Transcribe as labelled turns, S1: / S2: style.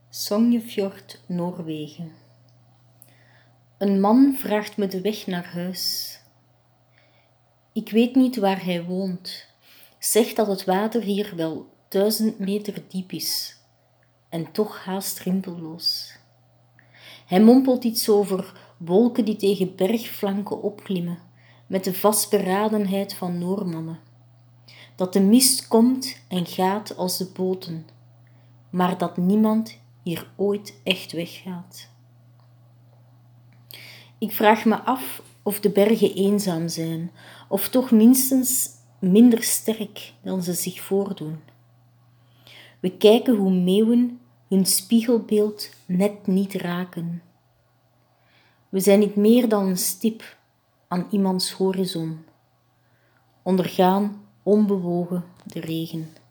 S1: Sognefjord, Noorwegen. Een man vraagt me de weg naar huis. Ik weet niet waar hij woont. Zegt dat het water hier wel 1000 meter diep is. En toch haast rimpelloos. Hij mompelt iets over wolken die tegen bergflanken opklimmen, met de vastberadenheid van Noormannen. Dat de mist komt en gaat als de boten, maar dat niemand hier ooit echt weggaat. Ik vraag me af of de bergen eenzaam zijn, of toch minstens minder sterk dan ze zich voordoen. We kijken hoe meeuwen hun spiegelbeeld net niet raken. We zijn niet meer dan een stip aan iemands horizon, ondergaan onbewogen de regen.